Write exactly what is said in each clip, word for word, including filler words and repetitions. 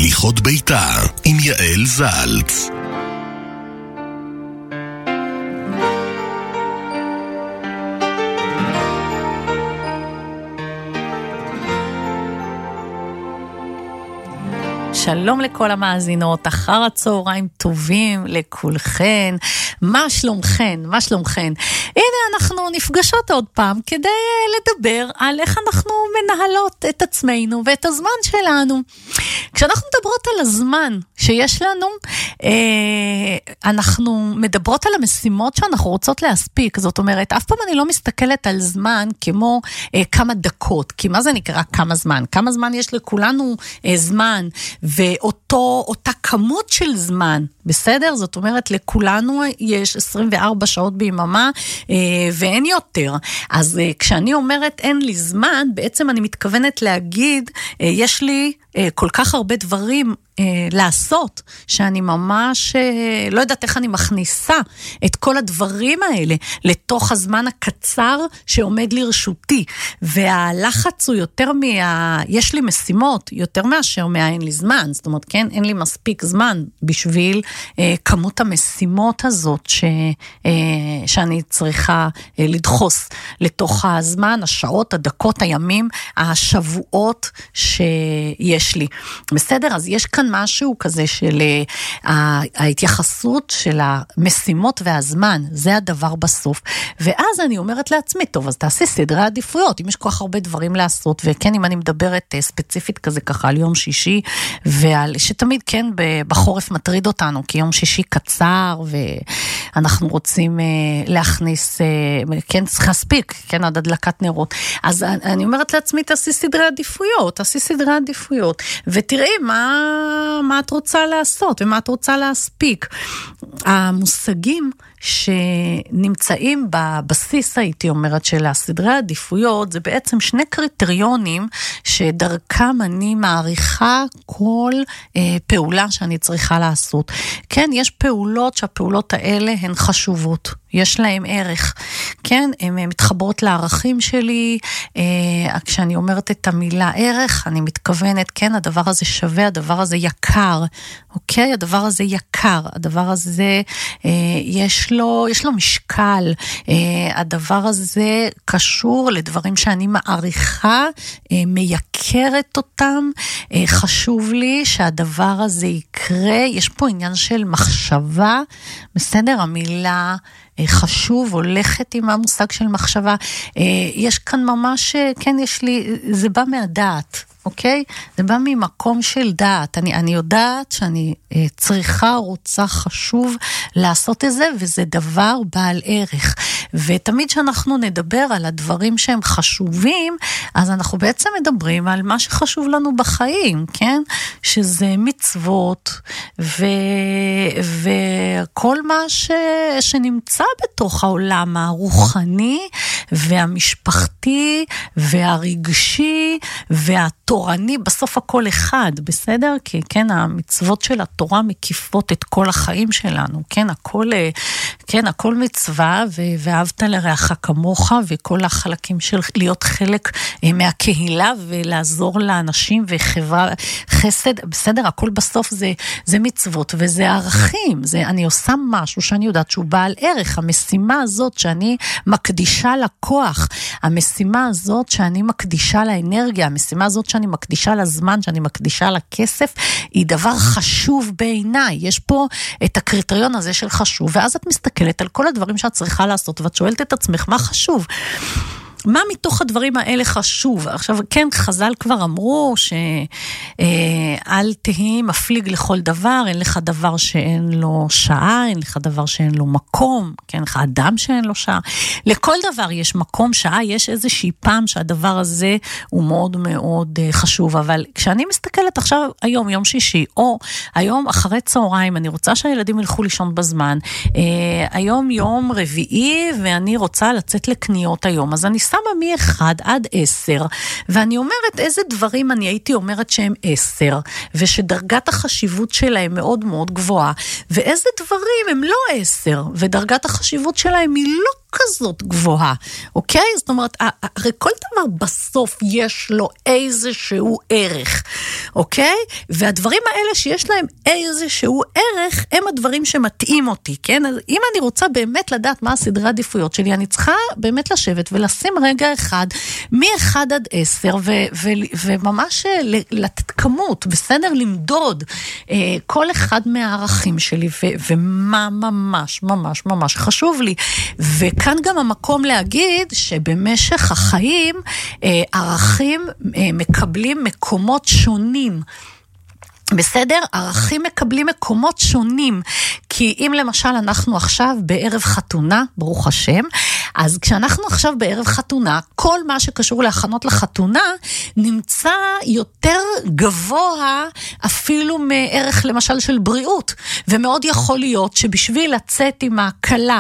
הליכות ביתה עם יעל זלץ. שלום לכל המאזינות, אחר הצהריים טובים לכולכן. מה שלומכן? מה שלומכן? הנה אנחנו נפגשות עוד פעם כדי לדבר על איך אנחנו מנהלות את עצמנו ואת הזמן שלנו. כשאנחנו מדברות על הזמן שיש לנו, אנחנו מדברות על המשימות שאנחנו רוצות להספיק. זאת אומרת, אף פעם אני לא מסתכלת על זמן כמו כמה דקות, כי מה זה נקרא כמה זמן? כמה זמן יש לכולנו זמן, ואותו, אותה כמות של זמן, בסדר? זאת אומרת, לכולנו יש עשרים וארבע שעות ביממה, ואין יותר. אז כשאני אומרת אין לי זמן, בעצם אני מתכוונת להגיד, יש לי כל כך הרבה דברים לעשות, שאני ממש לא יודעת איך אני מכניסה את כל הדברים האלה לתוך הזמן הקצר שעומד לרשותי, והלחץ הוא יותר מה... יש לי משימות יותר מאשר מה אין לי זמן, זאת אומרת, כן, אין לי מספיק זמן בשביל אה, כמות המשימות הזאת ש, אה, שאני צריכה אה, לדחוס לתוך הזמן, השעות, הדקות, הימים, השבועות שיש לי. בסדר? אז יש כאן משהו כזה של uh, ההתייחסות של המשימות והזמן, זה הדבר בסוף. ואז אני אומרת לעצמי, טוב, אז תעשי סדרי עדיפויות, אם יש כל כך הרבה דברים לעשות, וכן, אם אני מדברת uh, ספציפית כזה ככה על יום שישי, ועל, שתמיד כן בחורף מטריד אותנו, כי יום שישי קצר, ואנחנו רוצים uh, להכניס, uh, כן, צריך להספיק, כן, עד הדלקת נרות. אז אני, אני אומרת לעצמי, תעשי סדרי עדיפויות, תעשי סדרי עדיפויות, ותראי מה, מה את רוצה לעשות ומה את רוצה להספיק. המושגים שנמצאים בבסיס, הייתי אומרת, של הסדרי העדיפויות, זה בעצם שני קריטריונים שדרכם אני מעריכה כל אה, פעולה שאני צריכה לעשות. כן, יש פעולות שהפעולות האלה הן חשובות, יש להם ערך, כן, הן מתחברות לערכים שלי, אה, כשאני אומרת את המילה ערך, אני מתכוונת, כן, הדבר הזה שווה, הדבר הזה יקר, אוקיי, הדבר הזה יקר, הדבר הזה אה, יש לו, יש לו משקל, אה, הדבר הזה קשור לדברים שאני מעריכה, אה, מייקרת אותם, אה, חשוב לי שהדבר הזה יקרה, יש פה עניין של מחשבה, בסדר, המילה חשוב, הולכת עם המושג של מחשבה, יש כאן ממש, כן, יש לי, זה בא מהדעת, אוקיי? זה בא ממקום של דעת, אני, אני יודעת שאני צריכה, רוצה, חשוב לעשות את זה, וזה דבר בעל ערך, ותמיד שאנחנו נדבר על הדברים שהם חשובים, אז אנחנו בעצם מדברים על מה שחשוב לנו בחיים, כן? שזה מצוות, ו, וכל מה ש, שנמצא בתוך העולם הרוחני, והמשפחתי, והרגשי, והתורני, בסוף הכל אחד, בסדר? כי כן, המצוות של התורה מקיפות את כל החיים שלנו, כן? הכל, כן, הכל מצווה, ואהבת לרעך כמוך, וכל החלקים של להיות חלק מהקהילה, ולעזור לאנשים, וחברה, חסד, בסדר? הכל בסוף זה, זה מצוות, וזה ערכים, זה, אני עושה משהו שאני יודעת שהוא בעל ערך, המשימה הזאת שאני מקדישה לכוח, המשימה הזאת שאני מקדישה לאנרגיה, המשימה הזאת שאני מקדישה לזמן, שאני מקדישה לכסף, היא דבר חשוב בעיניי. יש פה את הקריטריון הזה של חשוב, ואז את מסתכלת על כל הדברים שאת צריכה לעשות, ואת שואלת את עצמך, מה חשוב? מה מתוך הדברים האלה חשוב? עכשיו, כן, חז"ל כבר אמרו שאל תהי מפליג לכל דבר, אין לך דבר שאין לו שעה, אין לך דבר שאין לו מקום, כן, לך אדם שאין לו שעה. לכל דבר יש מקום, שעה, יש איזושהי פעם שהדבר הזה הוא מאוד מאוד חשוב, אבל כשאני מסתכלת עכשיו, היום יום שישי, או היום אחרי צהריים, אני רוצה שהילדים ילכו לישון בזמן, היום יום רביעי, ואני רוצה לצאת לקניות היום, אז אני שמה מ-אחד עד עשר, ואני אומרת איזה דברים אני הייתי אומרת שהם עשר, ושדרגת החשיבות שלהם מאוד מאוד גבוהה, ואיזה דברים הם לא עשר, ודרגת החשיבות שלהם היא לא כזאת גבוהה, אוקיי? זאת אומרת, הרי כל דבר בסוף יש לו איזשהו ערך, אוקיי? והדברים האלה שיש להם איזשהו ערך, הם הדברים שמתאים אותי, כן? אז אם אני רוצה באמת לדעת מה הסדרי העדיפויות שלי, אני צריכה באמת לשבת ולשים רגע אחד, מ-אחד עד עשר, ו- ו- וממש לתת כמות, בסדר? למדוד אה, כל אחד מהערכים שלי, ו- ומה ממש, ממש, ממש חשוב לי. וכאן גם המקום להגיד שבמשך החיים, אה, ערכים אה, מקבלים מקומות שונים. בסדר? ערכים מקבלים מקומות שונים, כי אם למשל אנחנו עכשיו בערב חתונה, ברוך השם, אז כשאנחנו עכשיו בערב חתונה, כל מה שקשור להכנות לחתונה, נמצא יותר גבוה אפילו מערך למשל של בריאות, ומאוד יכול להיות שבשביל לצאת עם הקלה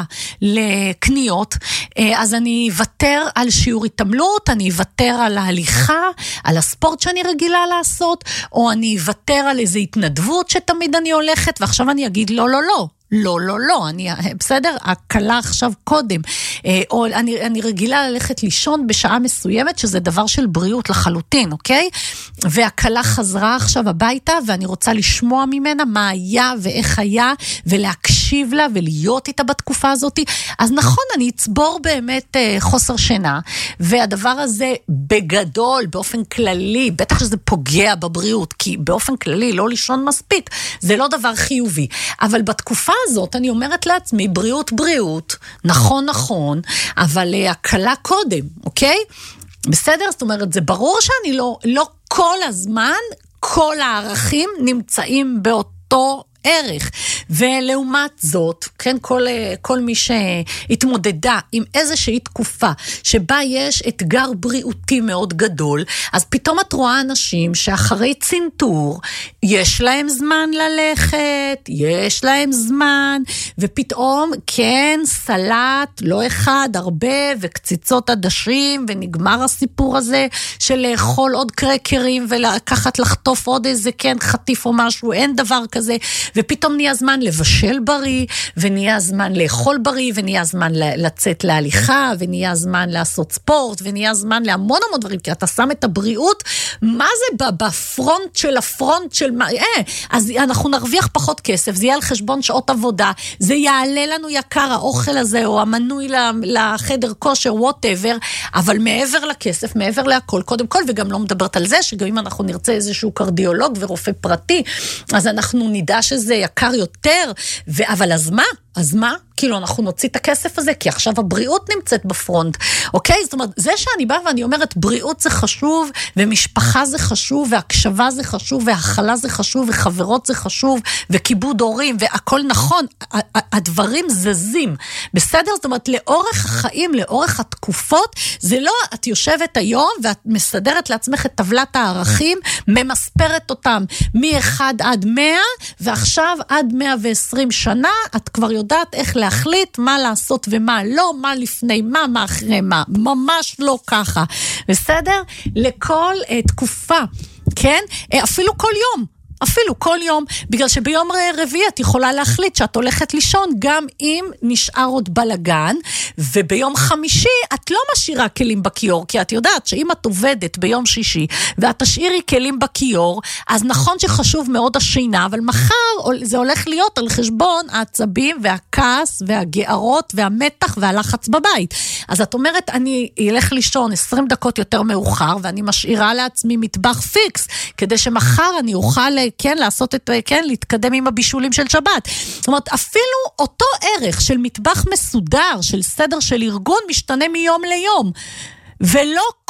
לקניות, אז אני אוותר על שיעור התעמלות, אני אוותר על ההליכה, על הספורט שאני רגילה לעשות, או אני אוותר על איזו התנדבות שתמיד אני הולכת, ועכשיו אני אגיד לא, לא, לא. לא, לא, לא, אני, בסדר, הקלה עכשיו קודם, או אני, אני רגילה ללכת לישון בשעה מסוימת, שזה דבר של בריאות לחלוטין, אוקיי? והקלה חזרה עכשיו הביתה, ואני רוצה לשמוע ממנה מה היה ואיך היה, ולהקשיב לה ולהיות איתה בתקופה הזאת, אז נכון, אני אצבור באמת חוסר שינה, והדבר הזה בגדול, באופן כללי, בטח שזה פוגע בבריאות, כי באופן כללי לא לישון מספיק, זה לא דבר חיובי, אבל בתקופה הזאת אני אומרת לעצמי, בריאות בריאות, נכון נכון, אבל הקלה קודם, אוקיי? בסדר? זאת אומרת, זה ברור שאני לא, לא כל הזמן, כל הערכים נמצאים באותו ערך, ולעומת זאת, כן, כל, כל מי שהתמודדה עם איזושהי תקופה, שבה יש אתגר בריאותי מאוד גדול, אז פתאום את רואה אנשים שאחרי צנתור, יש להם זמן ללכת, יש להם זמן, ופתאום, כן, סלט, לא אחד, הרבה, וקציצות עדשים, ונגמר הסיפור הזה, של לאכול עוד קרקרים, ולקחת לחטוף עוד איזה, כן, חטיף או משהו, אין דבר כזה, ופתאום נהיה זמן לבשל בריא, ונהיה זמן לאכול בריא, ונהיה זמן לצאת להליכה, ונהיה זמן לעשות ספורט, ונהיה זמן להמון המון דברים, כי אתה שם את הבריאות, מה זה בפרונט של הפרונט של מה, אה, אז אנחנו נרוויח פחות כסף, זה יהיה על חשבון שעות עבודה, זה יעלה לנו יקר האוכל הזה, או המנוי לחדר כושר, whatever, אבל מעבר לכסף, מעבר להכל, קודם כל, וגם לא מדברת על זה, שגם אם אנחנו נרצה איזשהו קרדיולוג ורופא פרטי, אז אנחנו נדע שזה יקר יותר, ו- אבל אז מה? אז מה? כאילו אנחנו נוציא את הכסף הזה, כי עכשיו הבריאות נמצאת בפרונט, אוקיי? זאת אומרת, זה שאני באה ואני אומרת, בריאות זה חשוב, ומשפחה זה חשוב, והקשבה זה חשוב, והחלה זה חשוב, וחברות זה חשוב, וכיבוד הורים, והכל נכון, הדברים זזים, בסדר? זאת אומרת, לאורך החיים, לאורך התקופות, זה לא, את יושבת היום, ואת מסדרת לעצמך את טבלת הערכים, ממספרת אותם מ-אחד עד מאה, ועכשיו עד מאה ועשרים שנה, את כבר יודעת איך להחליט מה לעשות ומה לא, מה לפני מה, מה אחרי מה, ממש לא ככה, בסדר? לכל uh, תקופה, כן? Uh, אפילו כל יום, אפילו כל יום, בגלל שביום רביעי את יכולה להחליט שאת הולכת לישון, גם אם נשאר עוד בלגן, וביום חמישי את לא משאירה כלים בכיור, כי את יודעת שאם את עובדת ביום שישי, ואת תשאירי כלים בכיור, אז נכון שחשוב מאוד השינה, אבל מחר זה הולך להיות על חשבון העצבים, והכעס, והגערות, והמתח, והלחץ בבית. אז את אומרת, אני אלך לישון עשרים דקות יותר מאוחר, ואני משאירה לעצמי מטבח פיקס, כדי שמחר אני אוכל כן, לעשות את, כן, להתקדם עם הבישולים של שבת. זאת אומרת, אפילו אותו ערך של מטבח מסודר, של סדר של ארגון, משתנה מיום ליום. ולא כל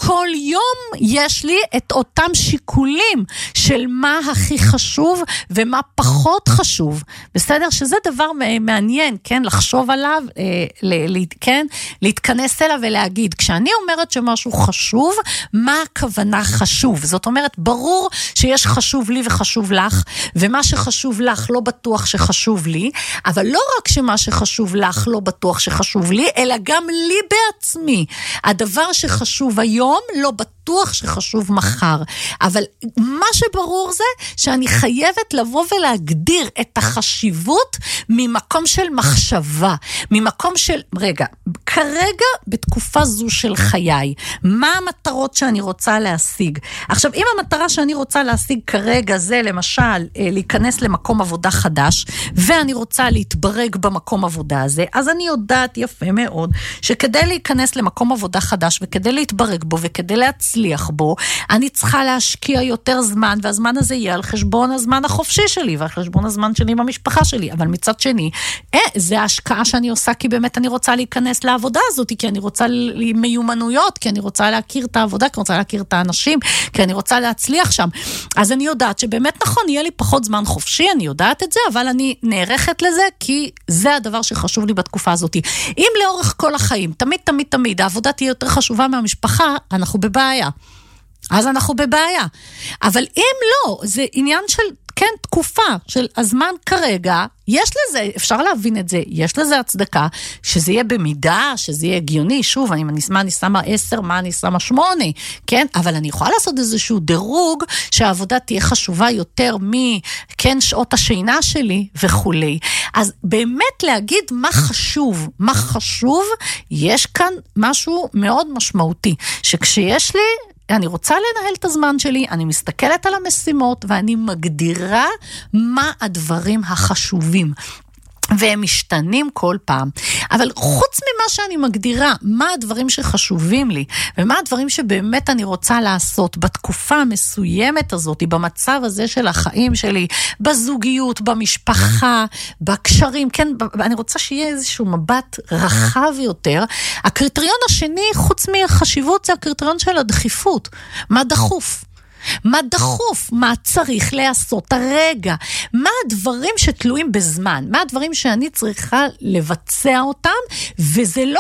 כל יום יש לי את אותם שיקולים של מה הכי חשוב ומה פחות חשוב. בסדר? שזה דבר מעניין, כן? לחשוב עליו, ל- ל- כן? להתכנס אליו ולהגיד, כשאני אומרת שמשהו חשוב, מה הכוונה חשוב? זאת אומרת, ברור שיש חשוב לי וחשוב לך, ומה שחשוב לך לא בטוח שחשוב לי, אבל לא רק שמה שחשוב לך לא בטוח שחשוב לי, אלא גם לי בעצמי. הדבר שחשוב היום לא בטוח שחשוב מחר. אבל מה שברור זה שאני חייבת לבוא ולהגדיר את החשיבות ממקום של מחשבה, ממקום של, רגע, כרגע בתקופה זו של חיי, מה המטרות שאני רוצה להשיג? עכשיו, אם המטרה שאני רוצה להשיג כרגע זה למשל להיכנס למקום עבודה חדש, ואני רוצה להתברג במקום עבודה הזה, אז אני יודעת יפה מאוד שכדי להיכנס למקום עבודה חדש וכדי להתברג בו וכדי להצליח בו, אני צריכה להשקיע יותר זמן, והזמן הזה יהיה על חשבון הזמן החופשי שלי ועל חשבון הזמן שלי עם המשפחה שלי. אבל מצד שני, אה, זה ההשקעה שאני עושה כי באמת אני רוצה להיכנס לעבודה הזאת, כי אני רוצה מיומנויות, כי אני רוצה להכיר את העבודה, כי אני רוצה להכיר את האנשים, כי אני רוצה להצליח שם. אז אני יודעת שבאמת נכון, יהיה לי פחות זמן חופשי, אני יודעת את זה, אבל אני נערכת לזה כי זה הדבר שחשוב לי בתקופה הזאת. אם לאורך כל החיים, תמיד תמיד תמיד, העבודה תהיה יותר חשובה מהמשפחה, אנחנו בבעיה. אז אנחנו בבעיה. אבל אם לא, זה עניין של, כן, תקופה של הזמן כרגע, יש לזה, אפשר להבין את זה, יש לזה הצדקה, שזה יהיה במידה, שזה יהיה הגיוני, שוב, אני, מה אני שמה עשר, מה אני שמה שמונה, כן? אבל אני יכולה לעשות איזשהו דירוג, שהעבודה תהיה חשובה יותר מ, כן, שעות השינה שלי וכולי. אז באמת להגיד מה חשוב, מה חשוב, יש כאן משהו מאוד משמעותי, שכשיש לי, אני רוצה לנהל את הזמן שלי, אני מסתכלת על המשימות, ואני מגדירה מה הדברים החשובים. והם משתנים כל פעם. אבל חוץ ממה שאני מגדירה, מה הדברים שחשובים לי, ומה הדברים שבאמת אני רוצה לעשות בתקופה המסוימת הזאת, במצב הזה של החיים שלי, בזוגיות, במשפחה, בקשרים, כן, אני רוצה שיהיה איזשהו מבט רחב יותר. הקריטריון השני, חוץ מהחשיבות, זה הקריטריון של הדחיפות. מה דחוף? מה דחוף, מה צריך לעשות הרגע, מה הדברים שתלויים בזמן, מה הדברים שאני צריכה לבצע אותם, וזה לא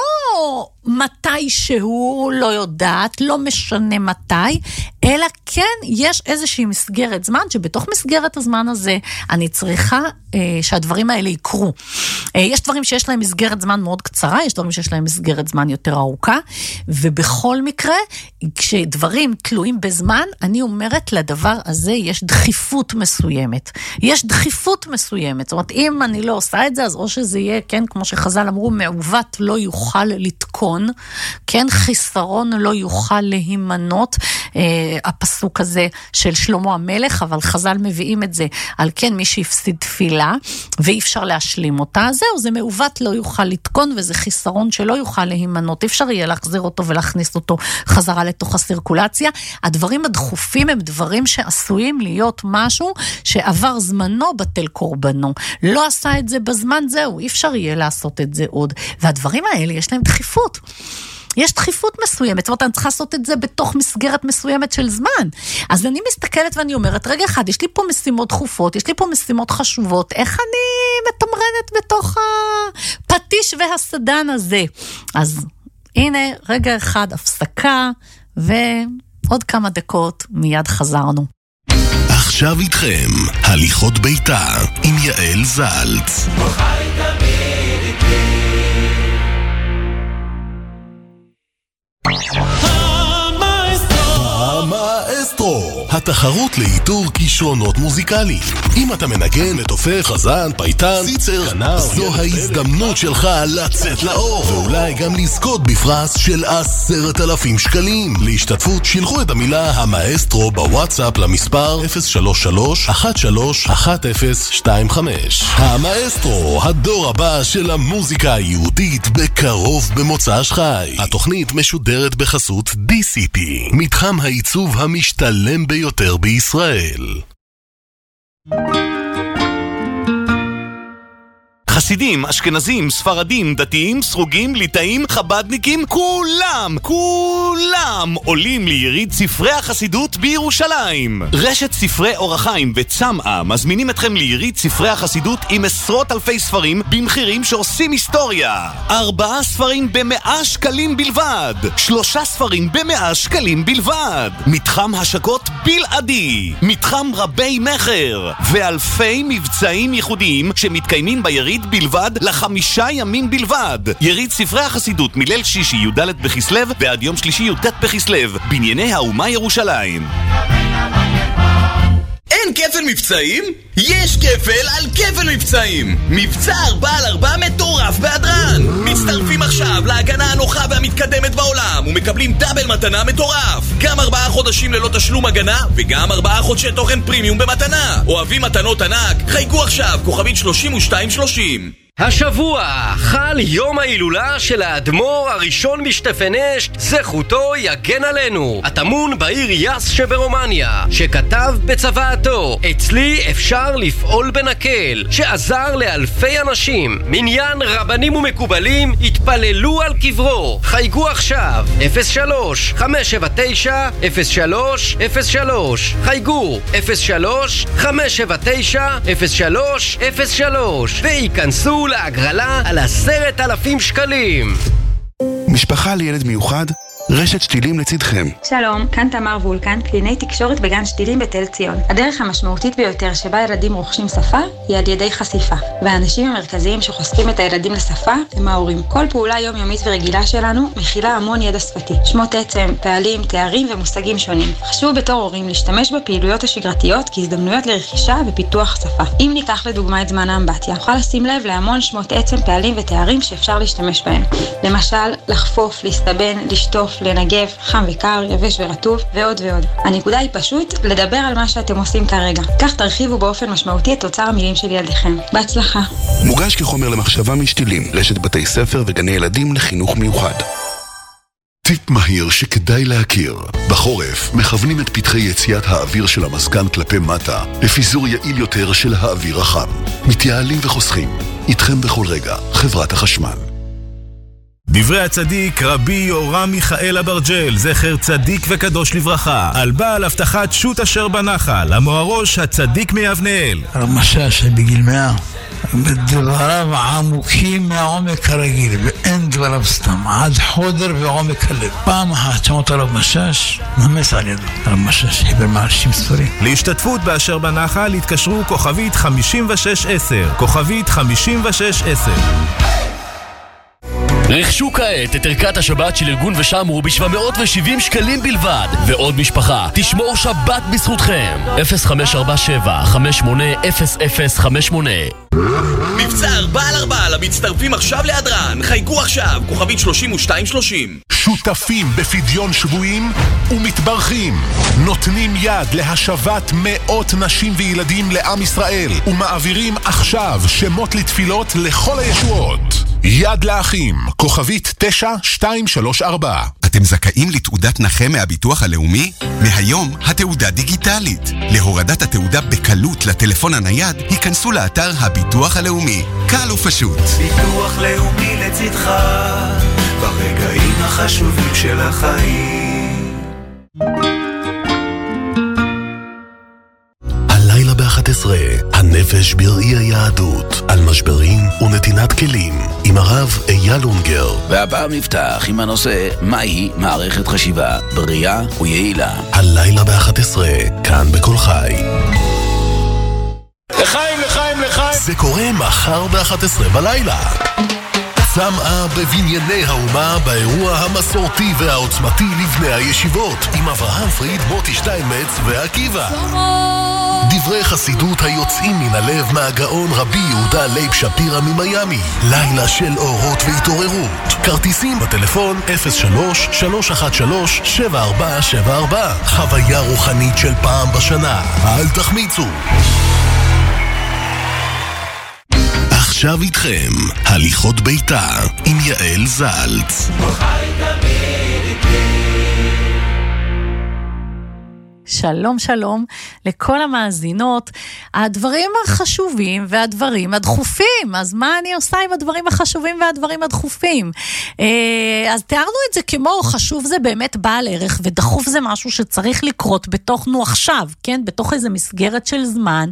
מתי שהוא לא יודעת, לא משנה מתי, אלא כן יש איזושהי מסגרת זמן, שבתוך מסגרת הזמן הזה אני צריכה אה, שהדברים האלה יקרו. אה, יש דברים שיש להם מסגרת זמן מאוד קצרה, יש דברים שיש להם מסגרת זמן יותר ארוכה, ובכל מקרה, כשדברים תלויים בזמן, אני אומרת לדבר הזה יש דחיפות מסוימת. יש דחיפות מסוימת. זאת אומרת, אם אני לא עושה את זה, אז או שזה יהיה, כן, כמו שחז"ל אמרו, מעוות לא יוכל לתקון, כן, חיסרון לא יוכל להימנות, אה, הפסוק הזה של שלמה המלך, אבל חז"ל מביאים את זה, על כן מי שהפסיד תפילה, ואי אפשר להשלים אותה, זהו, זה מעוות לא יוכל לתקון, וזה חיסרון שלא יוכל להימנות, אי אפשר יהיה להחזיר אותו ולהכניס אותו חזרה לתוך הסירקולציה. הדברים הדחופים הם דברים שעשויים להיות משהו שעבר זמנו בטל קורבנו. לא עשה את זה בזמן, זהו, אי אפשר יהיה לעשות את זה עוד. והדברים האלה יש להם דחיפות. יש דחיפות מסוימת, זאת אומרת, אני צריכה לעשות את זה בתוך מסגרת מסוימת של זמן. אז אני מסתכלת ואני אומרת, רגע אחד, יש לי פה משימות דחופות, יש לי פה משימות חשובות, איך אני מתמרנת בתוך הפטיש והסדן הזה? אז הנה, רגע אחד, הפסקה, ועוד כמה דקות מיד חזרנו. עכשיו איתכם, הליכות ביתה עם יעל זלץ. המאסטרו, התחרות לאיתור כישרונות מוזיקליים. אם אתה מנגן, מתופף, חזן, פייטן, ציצר, כנר, זו ההזדמנות שלך לצאת לאור, ואולי גם לזכות בפרס של עשרת אלפים שקלים. להשתתפות שילחו את המילה המאסטרו בוואטסאפ למספר אפס שלוש שלוש אחת שלוש אחת אפס שתיים חמש. המאסטרו, הדור הבא של המוזיקה היהודית, בקרוב במוצ"ש חי. התוכנית משודרת בחסות די סי פי, מתחם העיצוב המשתלם ביותר בישראל. חסידים, אשכנזים, ספרדים, דתיים, סרוגים, ליטאים, חבדניקים, כולם, כולם עולים ליריד ספרי החסידות בירושלים. רשת ספרי אור החיים וצמאה מזמינים אתכם ליריד ספרי החסידות עם עשרות אלפי ספרים במחירים שעושים היסטוריה. ארבעה ספרים במאה שקלים בלבד. שלושה ספרים במאה שקלים בלבד. מתחם השקות בלעדי. מתחם רבי מחר. ואלפי מבצעים ייחודיים שמתקיימים ביריד בלבד לחמישה ימים בלבד. יריד ספרי החסידות מליל שישי י"ד בכסלו ועד יום שלישי י"ט בכסלו. בנייני האומה ירושלים. אין כפל מבצעים? יש כפל על כפל מבצעים! מבצע ארבע על ארבע מטורף בהדרן! מצטרפים עכשיו להגנה הנוחה והמתקדמת בעולם ומקבלים דאבל מתנה מטורף! גם ארבעה חודשים ללא תשלום הגנה וגם ארבעה חודשי תוכן פרימיום במתנה! אוהבים מתנות ענק? חייגו עכשיו כוכבית שלושים ושתיים שלושים. השבוע חל יום ההילולה של האדמו"ר הראשון משטפנשט, זכותו יגן עלינו, הטמון בעיר יאס שברומניה, שכתב בצוואתו: אצלי אפשר לפעול בנקל, שעזר לאלפי אנשים. מניין רבנים ומקובלים התפללו על קברו. חייגו עכשיו אפס שלוש חמש שבע תשע אפס שלוש אפס שלוש. חייגו אפס שלוש חמש שבע תשע אפס שלוש אפס שלוש וייכנסו להגרלה על עשרת אלפים שקלים. משפחה לילד מיוחד, רשת שתילים לצדכם. שלום, כאן תמר וולקן, קלינאי תקשורת בגן שתילים בתל ציון. הדרך המשמעותית ביותר שבה ילדים רוכשים שפה היא על ידי חשיפה, והאנשים המרכזיים שחושפים את הילדים לשפה הם ההורים. כל פעולה יומיומית ורגילה שלנו מכילה המון ידע שפתי, שמות עצם, פעלים, תארים ומושגים שונים. חשוב בתור הורים להשתמש בפעילויות השגרתיות כהזדמנויות לרכישה ופיתוח שפה. אם ניקח לדוגמה את זמן האמבטיה, נוכל לשים לב להמון שמות עצם, פעלים ותארים שאפשר להשתמש בהם. למשל, לחפוף, להסתבן, לשטוף, לנגב, חם וקר, יבש ורטוב ועוד ועוד. הנקודה היא פשוט לדבר על מה שאתם עושים כרגע. כך תרחיבו באופן משמעותי את תוצר המילים של ילדיכם. בהצלחה. מוגש כחומר למחשבה משתילים, רשת בתי ספר וגני ילדים לחינוך מיוחד. טיפ מהיר שכדאי להכיר. בחורף מכוונים את פתחי יציאת האוויר של המזגן כלפי מטה לפיזור יעיל יותר של האוויר החם. מתייעלים וחוסכים. איתכם בכל רגע, חברת החשמל. דברי הצדיק רבי יורם מיכאל אברג'ל, זכר צדיק וקדוש לברכה, על בעל הבטחת שוט אשר בנחל, המוארוש הצדיק מיבנאל. הרמשה שבגיל מאה, בדבריו עמוקים מהעומק הרגיל, ואין דבריו סתם, עד חודר ועומק הלב. פעם אחת שמות הרב משש, נמס על ידו. הרב משש חיבר מעשים ספרים. להשתתפות באשר בנחל התקשרו כוכבית חמישים ושש עשר, כוכבית חמישים ושש עשר. רכשו כעת את ערכת השבת של ארגון ושמרו בשבע מאות ושבעים שקלים בלבד, ועוד משפחה תשמור שבת בזכותכם. אפס חמש ארבע שבע חמש שמונה אפס אפס חמש שמונה. מבצע ארבע על ארבע למצטרפים עכשיו להדרן. חייגו עכשיו כוכבית שלושים ושתיים שלושים. שותפים בפדיון שבויים ומתברכים, נותנים יד להשבת מאות נשים וילדים לעם ישראל ומעבירים עכשיו שמות לתפילות לכל הישועות. יד לאחים, כוכבית תשע שתיים שלוש ארבע. אתם זכאים לתעודת נכה מהביטוח הלאומי? מהיום התעודה דיגיטלית. להורדת התעודה בקלות לטלפון הנייד, היכנסו לאתר הביטוח הלאומי. קל ופשוט. ביטוח לאומי לצדך ברגעים החשובים של החיים. הלילה ב-אחת עשרה, הנפש בראי היהדות, על משברים ונתינת כלים, עם הרב אייל אונגר. והפעם נפתח עם הנושא, מהי מערכת חשיבה בריאה ויעילה. הלילה ב-אחת עשרה, כאן בכל חי. לחיים, לחיים, לחיים. זה קורה מחר ב-אחת עשרה בלילה. צמאה בבנייני האומה באירוע המסורתי והעוצמתי לבני הישיבות, עם אברהם פריד, מוטי שטיינמץ ועקיבא. דברי חסידות היוצאים מן הלב מהגאון רבי יהודה לייב שפירא ממיימי. לילה של אורות והתעוררות. כרטיסים בטלפון אפס שלוש שלוש אחת שלוש שבע ארבע שבע ארבע. חוויה רוחנית של פעם בשנה. אל תחמיצו. עכשיו איתכם, הליכות ביתה עם יעל זלץ. שלום שלום לכל המאזינות, הדברים החשובים והדברים הדחופים, אז מה אני עושה עם הדברים החשובים והדברים הדחופים? אז תיארנו את זה כמו חשוב זה באמת בעל ערך, ודחוף זה משהו שצריך לקרות בתוכנו עכשיו, כן? בתוך איזו מסגרת של זמן,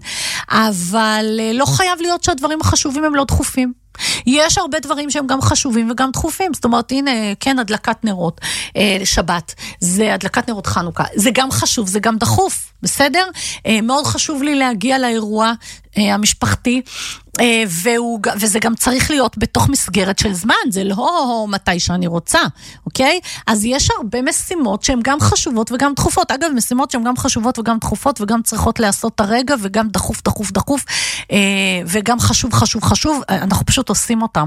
אבל לא חייב להיות שהדברים החשובים הם לא דחופים. יש הרבה דברים שהם גם חשובים וגם דחופים, זאת אומרת, הנה, כן, הדלקת נרות, אה, שבת, זה הדלקת נרות חנוכה, זה גם חשוב, זה גם דחוף, בסדר? אה, מאוד חשוב לי להגיע לאירוע אה, המשפחתי, אה, והוא, וזה גם צריך להיות בתוך מסגרת של זמן, זה לא מתי שאני רוצה, אוקיי? אז יש הרבה משימות שהן גם חשובות וגם דחופות, אגב, משימות שהן גם חשובות וגם דחופות, וגם צריכות לעשות הרגע, וגם דחוף, דחוף, דחוף, אה, וגם חשוב, חשוב, חשוב, אנחנו פשוט עושים אותם,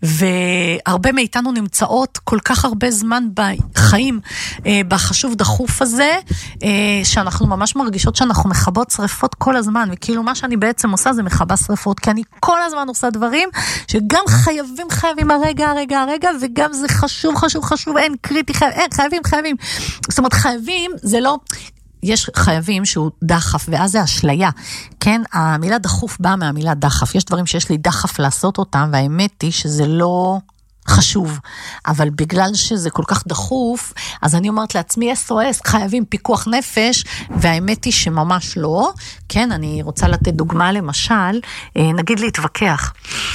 והרבה מאיתנו נמצאות כל כך הרבה זמן בחיים, אה, בחשוב דחוף הזה, אה, שאנחנו ממש מרגישות שאנחנו מחבות שריפות כל הזמן, וכאילו מה שאני בעצם עושה זה מחבה שריפות, כי אני כל הזמן עושה דברים שגם חייבים, חייבים הרגע, הרגע, הרגע, וגם זה חשוב, חשוב, חשוב, אין קריטי, חייב, אין, חייבים, חייבים. זאת אומרת, חייבים, זה לא... יש חייבים שהוא דחף, ואז זה אשליה, כן? המילה דחוף באה מהמילה דחף, יש דברים שיש לי דחף לעשות אותם, והאמת היא שזה לא חשוב, אבל בגלל שזה כל כך דחוף, אז אני אומרת לעצמי, אס או אס, חייבים פיקוח נפש, והאמת היא שממש לא, כן? אני רוצה לתת דוגמה למשל, נגיד להתווכח.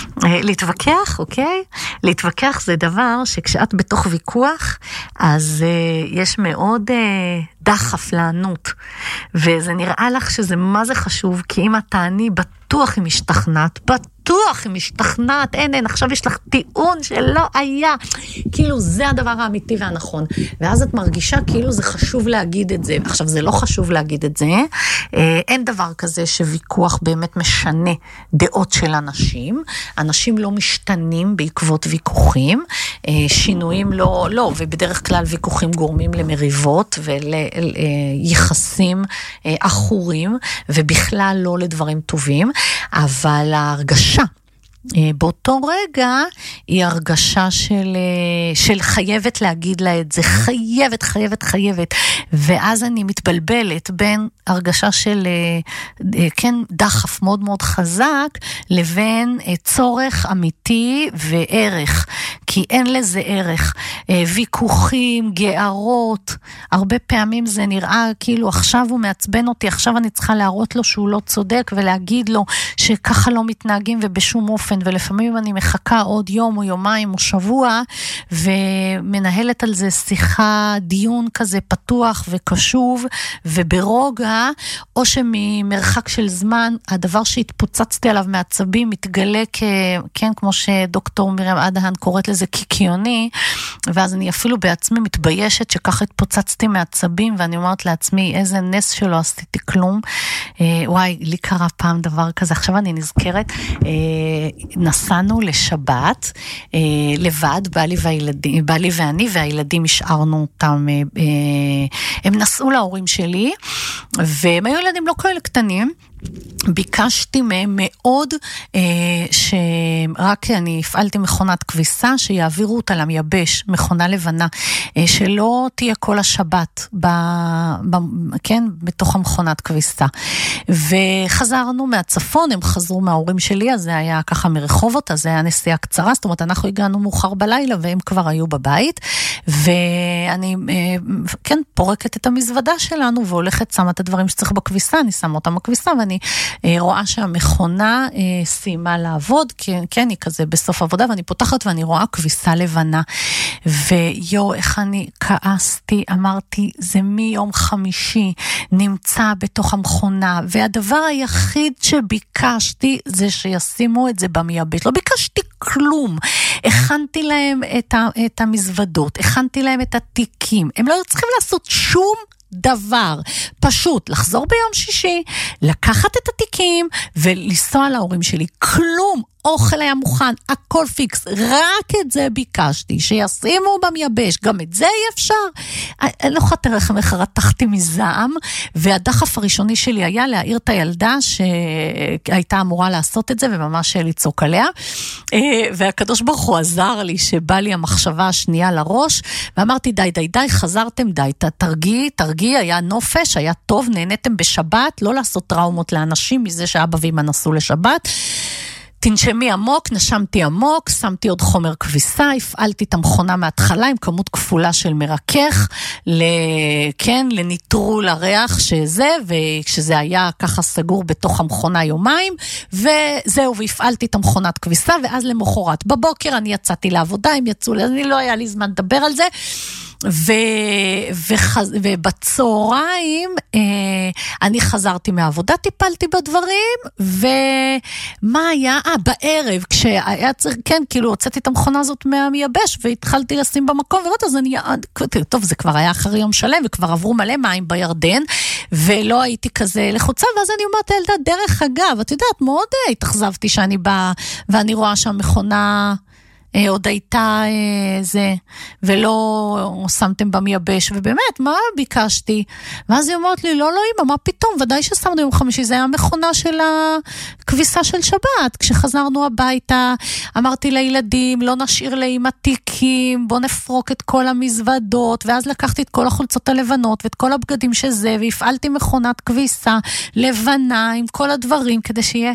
להתווכח, אוקיי? להתווכח זה דבר שכשאת בתוך ויכוח, אז יש מאוד דחף לענות, וזה נראה לך שזה מה זה חשוב, כי אם את תעני בטוח היא משתכנעת, בטוח היא משתכנעת, אין, אין, עכשיו יש לך טיעון שלא היה, כאילו זה הדבר האמיתי והנכון, ואז את מרגישה כאילו זה חשוב להגיד את זה, עכשיו זה לא חשוב להגיד את זה, אין דבר כזה שוויכוח באמת משנה דעות של אנשים, אנשים לא משתנים בעקבות ויכוחים, שינויים לא, לא, ובדרך כלל ויכוחים גורמים למריבות וליחסים אחורים, ובכלל לא לדברים טובים, אבל ההרגשה באותו רגע היא הרגשה של, של חייבת להגיד לה את זה, חייבת, חייבת, חייבת, ואז אני מתבלבלת בין הרגשה של, כן, דחף מאוד מאוד חזק, לבין צורך אמיתי וערך, כי אין לזה ערך. ויכוחים, גערות, הרבה פעמים זה נראה כאילו עכשיו הוא מעצבן אותי, עכשיו אני צריכה להראות לו שהוא לא צודק, ולהגיד לו שככה לא מתנהגים ובשום אופן, ולפעמים אני מחכה עוד יום או יומיים או שבוע, ומנהלת על זה שיחה, דיון כזה פתוח וקשוב וברוגע, או שממרחק של זמן, הדבר שהתפוצצתי עליו מעצבים מתגלה כ... כן, כמו שדוקטור מרים אדהן קוראת לזה קיקיוני, ואז אני אפילו בעצמי מתביישת שככה התפוצצתי מעצבים, ואני אומרת לעצמי, איזה נס שלא עשיתי כלום. אה, וואי, לי קרה פעם דבר כזה, עכשיו אני נזכרת, אה, נסענו לשבת, אה, לבד, בעלי, והילדים, בעלי ואני והילדים השארנו אותם, אה, אה, הם נסעו להורים שלי, והם היו ילדים לא כאלה קטנים, ביקשתי מהם מאוד אה, שרק אני הפעלתי מכונת כביסה שיעבירו אותה למייבש, מכונה לבנה, אה, שלא תהיה כל השבת ב, ב, כן, בתוך המכונת כביסה. וחזרנו מהצפון, הם חזרו מההורים שלי, אז זה היה ככה מרחובות, אז זה היה נסיעה קצרה, זאת אומרת אנחנו הגענו מאוחר בלילה והם כבר היו בבית, ואני אה, כן פורקת את המזוודה שלנו והולכת שמה את הדברים שצריך בכביסה, אני שמה אותם בכביסה ואני אני רואה שהמכונה סיימה לעבוד, כן, היא כזה בסוף עבודה, ואני פותחת ואני רואה כביסה לבנה, ויו, איך אני כעסתי, אמרתי, זה מיום חמישי, נמצא בתוך המכונה, והדבר היחיד שביקשתי, זה שישימו את זה במייבש, לא ביקשתי כלום, הכנתי להם את, ה, את המזוודות, הכנתי להם את התיקים, הם לא צריכים לעשות שום דבר, פשוט לחזור ביום שישי, לקחת את התיקים ולנסוע להורים שלי, כלום, האוכל היה מוכן, הכל פיקס, רק את זה ביקשתי, שישימו במייבש, גם את זה אי אפשר. אני לא יכולה תראה איך רתחתי מזעם, והדחף הראשוני שלי היה להעיר את הילדה שהייתה אמורה לעשות את זה, וממש לצעוק עליה, והקדוש ברוך הוא עזר לי, שבא לי המחשבה השנייה לראש, ואמרתי די די די, חזרתם די, תרגיעי, תרגיעי, היה נופש, היה טוב, נהניתם בשבת, לא לעשות טראומות לאנשים, מזה שאבא ואמא נסעו לשבת, תנשמי עמוק, נשמתי עמוק, שמתי עוד חומר כביסה, הפעלתי את המכונה מההתחלה עם כמות כפולה של מרכך, כן, לניטרול הריח שזה, וכשזה היה ככה סגור בתוך המכונה יומיים, וזהו, והפעלתי את המכונת כביסה, ואז למחרת בבוקר אני יצאתי לעבודה, הם יצאו, אני לא היה לי זמן לדבר על זה, ו... וחז... ובצהריים אה, אני חזרתי מהעבודה, טיפלתי בדברים, ומה היה? אה, בערב, כשהיה צריך, כן, כאילו, הוצאתי את המכונה הזאת מהמייבש, והתחלתי לשים במקום, ורות, אז אני, טוב, זה כבר היה אחרי יום שלם, וכבר עברו מלא מים בירדן, ולא הייתי כזה לחוצה, ואז אני אומרת, ילדה, דרך אגב, את יודעת, מאוד התאכזבתי שאני באה, ואני רואה שם מכונה... עוד הייתה זה, ולא שמתם במייבש, ובאמת, מה ביקשתי? ואז היא אומרת לי, לא, לא, אמא, מה פתאום? ודאי ששמנו יום חמישי, זה היה מכונה של הכביסה של שבת, כשחזרנו הביתה, אמרתי לילדים, לא נשאיר לאמא תיקים, בוא נפרוק את כל המזוודות, ואז לקחתי את כל החולצות הלבנות, ואת כל הבגדים שזה, והפעלתי מכונת כביסה, לבנה, עם כל הדברים, כדי שיהיה...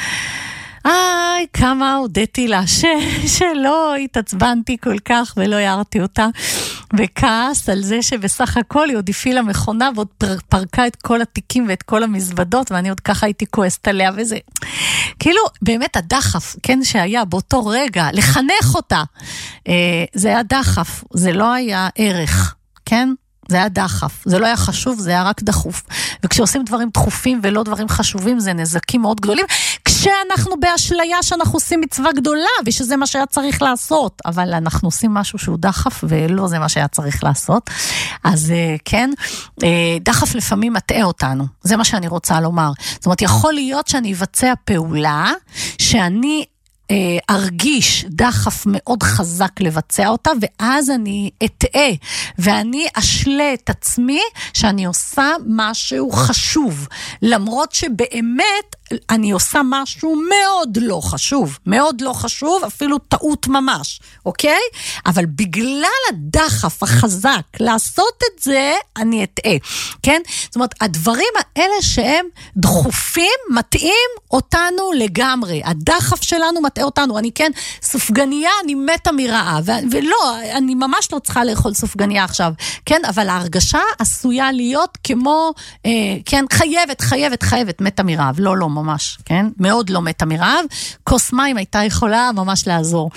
איי, כמה הודיתי לה, ש... שלא התעצבנתי כל כך ולא יערתי אותה, וכעס על זה שבסך הכל היא עוד הפעילה מכונה ועוד פרקה את כל התיקים ואת כל המזוודות, ואני עוד ככה הייתי כועסת עליה, וזה כאילו באמת הדחף, כן, שהיה באותו רגע, לחנך אותה, זה היה דחף, זה לא היה ערך, כן? זה היה דחף, זה לא היה חשוב, זה היה רק דחוף. וכשעושים דברים דחופים ולא דברים חשובים, זה נזקים מאוד גדולים, כשאנחנו באשליה שאנחנו עושים מצווה גדולה, ושזה מה שהיה צריך לעשות, אבל אנחנו עושים משהו שהוא דחף, ולא זה מה שהיה צריך לעשות. אז כן, דחף לפעמים מטעה אותנו, זה מה שאני רוצה לומר. זאת אומרת, יכול להיות שאני אבצע פעולה, שאני ארגיש דחף מאוד חזק לבצע אותה, ואז אני אטעה, ואני אשלה את עצמי שאני עושה משהו חשוב, למרות שבאמת אני עושה משהו מאוד לא חשוב, מאוד לא חשוב, אפילו טעות ממש, אוקיי? אבל בגלל הדחף החזק לעשות את זה, אני אטעה, כן? זאת אומרת, הדברים האלה שהם דחופים, מטעים אותנו לגמרי, הדחף שלנו מטעה אותנו, אני כן, סופגניה, אני מתה מרעב, ולא, אני ממש לא צריכה לאכול סופגניה עכשיו, כן? אבל ההרגשה עשויה להיות כמו, אה, כן, חייבת, חייבת, חייבת, מתה מרעב, לא, לא, ממש, כן? מאוד לא מתה מרעב, כוס מים הייתה יכולה ממש לעזור.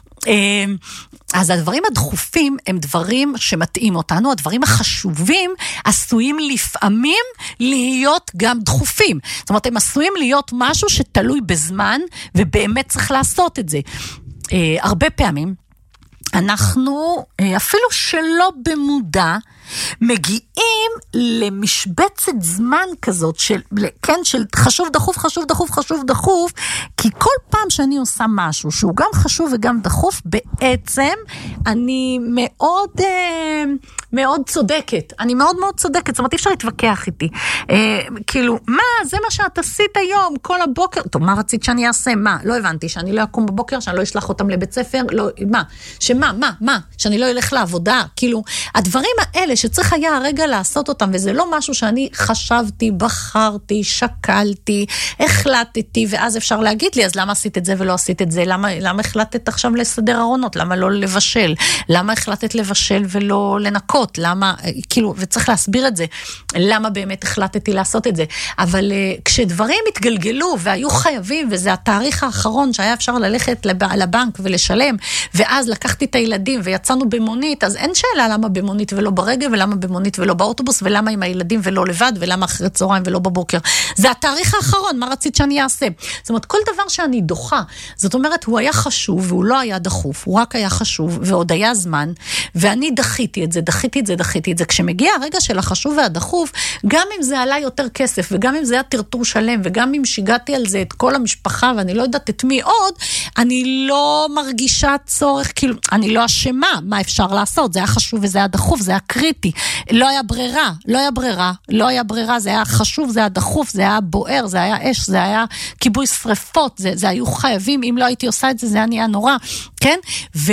אז הדברים הדחופים הם דברים שמתאים אותנו, הדברים החשובים עשויים לפעמים להיות גם דחופים. זאת אומרת, הם עשויים להיות משהו שתלוי בזמן, ובאמת צריך לעשות את זה. הרבה פעמים, אנחנו אפילו שלא במודע, מגיעים למשבצת זמן כזאת של, כן, של חשוב דחוף, חשוב דחוף, חשוב דחוף, כי כל פעם שאני עושה משהו שהוא גם חשוב וגם דחוף, בעצם אני מאוד מאוד צודקת, אני מאוד מאוד צודקת, זאת אומרת, אי אפשר להתווכח איתי, כאילו, מה, זה מה שאת עשית היום, כל הבוקר, טוב, מה רצית שאני אעשה, מה, לא הבנתי, שאני לא אקום בבוקר, שאני לא אשלח אותם לבית ספר, לא, מה, שמה, מה, מה, שאני לא אלך לעבודה, כאילו, הדברים האלה שצריך היה הרגע לעשות אותם, וזה לא משהו שאני חשבתי, בחרתי, שקלתי, החלטתי, ואז אפשר להגיד לי, אז למה עשית את זה ולא עשית את זה? למה, למה החלטת עכשיו לסדר ארונות? למה לא לבשל? למה החלטת לבשל ולא לנקות? למה, כאילו, וצריך להסביר את זה, למה באמת החלטתי לעשות את זה? אבל uh, כשדברים התגלגלו והיו חייבים, וזה התאריך האחרון שהיה אפשר ללכת לב, לבנק ולשלם, ואז לקחתי את הילדים ויצאנו במונית, אז אין שאלה למה במונית ולא ברגל, ולמה במונית ולא באוטובוס, ולמה עם הילדים ולא לבד, ולמה אחרי צהריים ולא בבוקר. זה התאריך האחרון, מה רצית שאני אעשה? זאת אומרת, כל דבר שאני דוחה, זאת אומרת, הוא היה חשוב, והוא לא היה דחוף, הוא רק היה חשוב, ועוד היה זמן, ואני דחיתי את זה, דחיתי את זה, דחיתי את זה. כשמגיע הרגע של החשוב והדחוף, גם אם זה עלה יותר כסף, וגם אם זה היה טרטור שלם, וגם אם שיגעתי על זה את כל המשפחה, ואני לא יודעת את מי עוד, אני לא מרגישה צורך, כאילו, אני לא אשמה, מה אפשר לעשות? זה היה חשוב וזה היה דחוף, זה היה קריטי. לא היה ברירה, לא היה ברירה, לא היה ברירה, זה היה חשוב, זה היה דחוף, זה היה בוער, זה היה אש, זה היה כיבוי שריפות, זה, זה היו חייבים, אם לא הייתי עושה את זה, זה היה נהיה נורא, כן? ו,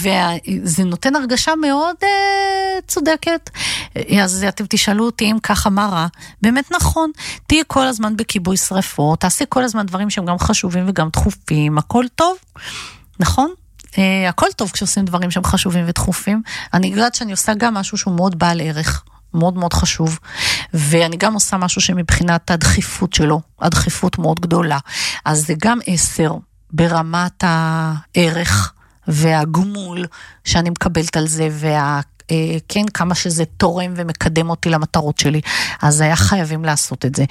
וזה נותן הרגשה מאוד uh, צודקת. אז אתם תשאלו אותי אם ככה מה רע. באמת נכון, תהי כל הזמן בכיבוי שריפות, תעשי כל הזמן דברים שהם גם חשובים וגם דחופים, הכל טוב, נכון? Uh, הכל טוב כשעושים דברים שהם חשובים ודחופים. אני יודעת שאני עושה גם משהו שהוא מאוד בעל ערך, מאוד מאוד חשוב, ואני גם עושה משהו שמבחינת הדחיפות שלו, הדחיפות מאוד גדולה. אז זה גם עשר ברמת הערך והגמול שאני מקבלת על זה, וה... כן, כמה שזה תורם ומקדם אותי למטרות שלי, אז היה חייבים לעשות את זה,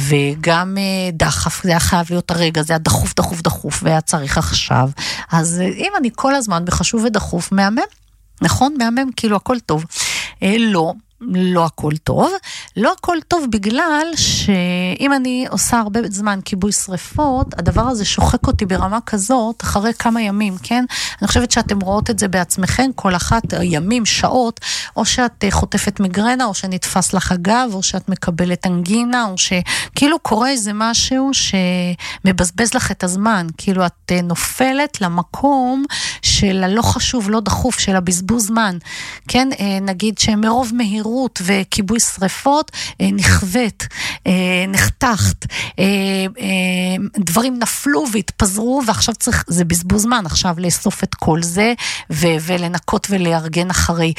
וגם דחף, זה היה חייב להיות הרגע, זה היה דחוף, דחוף, דחוף, והיה צריך עכשיו, אז אם אני כל הזמן בחשוב ודחוף, מהמם, נכון? מהמם, כאילו הכל טוב, לא, לא הכל טוב, לא הכל טוב בגלל שאם אני עושה הרבה זמן כיבוי שריפות, הדבר הזה שוחק אותי ברמה כזאת, אחרי כמה ימים, כן? אני חושבת שאתם רואות את זה בעצמכם, כל אחת ימים, שעות, או שאת חוטפת מגרנה, או שנתפס לך הגב, או שאת מקבלת אנגינה, או שכאילו קורה איזה משהו שמבזבז לך את הזמן, כאילו את נופלת למקום של הלא חשוב, לא דחוף, של הבזבוז זמן, כן? נגיד שמרוב מהיר וכיבוי שריפות נכוות, נחתכת, דברים נפלו והתפזרו, ועכשיו צריך, זה בזבוז זמן עכשיו לאסוף את כל זה ולנקות ולארגן אחרי.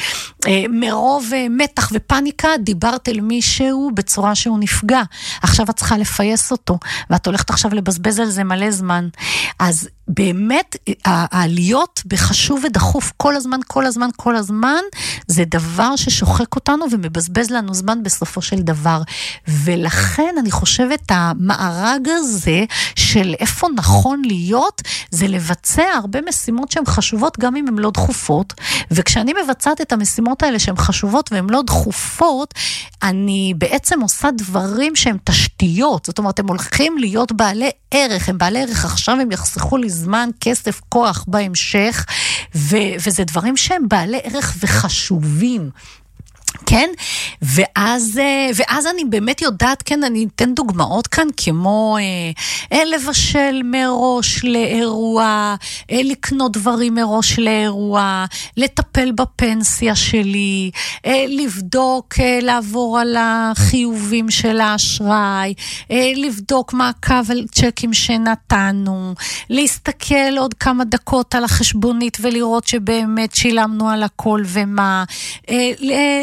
מרוב מתח ופניקה דיברת אל מישהו בצורה שהוא נפגע, עכשיו את צריכה לפייס אותו, ואת הולכת עכשיו לבזבז על זה מלא זמן. אז באמת העליות בחשוב ודחוף כל הזמן, כל הזמן, כל הזמן, זה דבר ששוחק אותנו ומבזבז לנו זמן בסופו של דבר. ולכן אני חושבת המארג הזה של איפה נכון להיות, זה לבצע הרבה משימות שהן חשובות גם אם הן לא דחופות, וכשאני מבצעת את המשימות האלה שהן חשובות והן לא דחופות, אני בעצם עושה דברים שהן תשתיות, זאת אומרת, הם הולכים להיות בעלי ערך, הם בעלי ערך עכשיו, הם יחסכו לי זמן, כסף, כוח בהמשך, ו- וזה דברים שהם בעלי ערך וחשובים. כן? ואז, ואז אני באמת יודעת, כן, אני אתן דוגמאות כאן, כמו אה, לבשל מראש לאירוע, אה, לקנות דברים מראש לאירוע, לטפל בפנסיה שלי, אה, לבדוק, אה, לעבור על החיובים של האשראי, אה, לבדוק מעקב על צ'קים שנתנו, להסתכל עוד כמה דקות על החשבונית ולראות שבאמת שילמנו על הכל ומה, אה,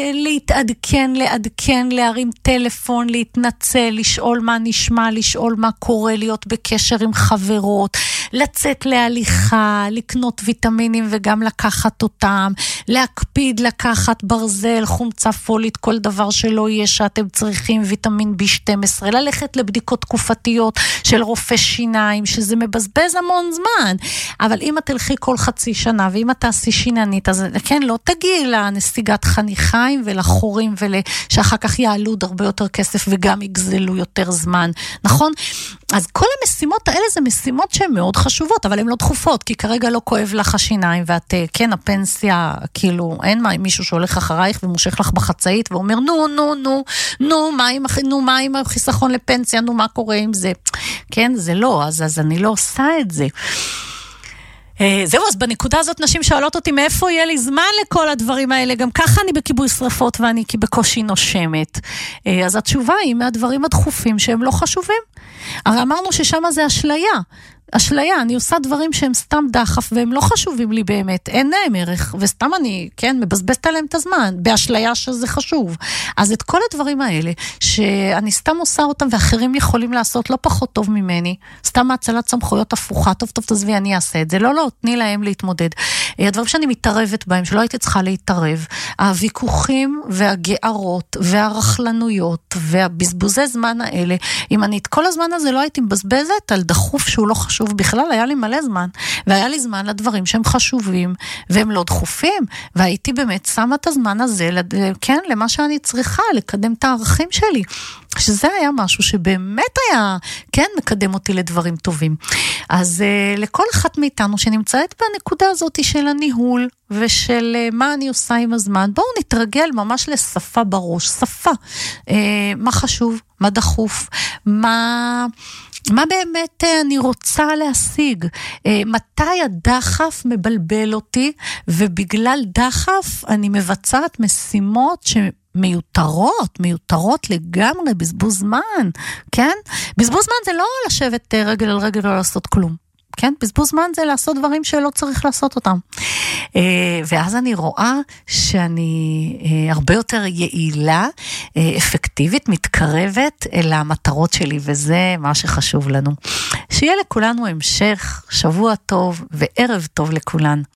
להתעדכן, לעדכן, להרים טלפון, להתנצל, לשאול מה נשמע, לשאול מה קורה, להיות בקשר עם חברות, לצאת להליכה, לקנות ויטמינים וגם לקחת אותם, להקפיד לקחת ברזל, חומצה פולית, כל דבר שלא יהיה שאתם צריכים, ויטמין בי שתים עשרה, ללכת לבדיקות תקופתיות של רופא שיניים, שזה מבזבז המון זמן. אבל אם את תלכי כל חצי שנה, ואם את תעשי שיננית, אז כן, לא תגיעי לנסיגת חניכיים ולחורים, שאחר כך יעלו הרבה יותר כסף וגם יגזלו יותר זמן, נכון? אז כל המשימות האלה זה משימות שהן מאוד חשובות, אבל הן לא דחופות, כי כרגע לא כואב לך השיניים, ואת, כן, הפנסיה, כאילו, אין מה, מישהו שהולך אחרייך ומושך לך בחצאית, ואומר, נו, נו, נו, נו, מה עם, נו, מה עם החיסכון לפנסיה, נו, מה קורה עם זה? כן, זה לא, אז, אז אני לא עושה את זה. זהו, אז בנקודה הזאת נשים שואלות אותי מאיפה יהיה לי זמן לכל הדברים האלה, גם ככה אני בכיבוי שריפות ואני בקושי נושמת. אז התשובה היא מהדברים הדחופים שהם לא חשובים. הרי אמרנו ששם זה אשליה, אשליה, אני עושה דברים שהם סתם דחף, והם לא חשובים לי באמת, אין להם ערך, וסתם אני, כן, מבזבזת עליהם את הזמן, באשליה שזה חשוב. אז את כל הדברים האלה, שאני סתם עושה אותם, ואחרים יכולים לעשות לא פחות טוב ממני, סתם הצלת סמכויות הפוכה, טוב טוב תזבי, אני אעשה את זה, לא, לא, תני להם להתמודד. הדברים שאני מתערבת בהם, שלא הייתי צריכה להתערב, הוויכוחים והגערות, והרחלנויות, והבזבוזי זמן האלה, אם אני את כל הזמן הזה לא הייתי מבזבזת על דחוף שהוא לא חשוב בכלל, היה לי מלא זמן, והיה לי זמן לדברים שהם חשובים, והם לא דחופים, והייתי באמת שמה את הזמן הזה, כן, למה שאני צריכה, לקדם את הערכים שלי, שזה היה משהו שבאמת היה, כן, מקדם אותי לדברים טובים. אז uh, לכל אחת מאיתנו שנמצאת בנקודה הזאת של הניהול, ושל uh, מה אני עושה עם הזמן, בואו נתרגל ממש לשפה בראש, שפה, uh, מה חשוב, מה דחוף, מה... מה באמת אני רוצה להשיג? מתי הדחף מבלבל אותי, ובגלל דחף אני מבצעת משימות שמיותרות, מיותרות לגמרי, בזבוז זמן, כן? בזבוז זמן זה לא לשבת רגל על רגל ולא לעשות כלום. כן? בזבוז זמן זה לעשות דברים שלא צריך לעשות אותם. ואז אני רואה שאני הרבה יותר יעילה, אפקטיבית, מתקרבת אל המטרות שלי, וזה מה שחשוב לנו. שיהיה לכולנו המשך, שבוע טוב וערב טוב לכולן.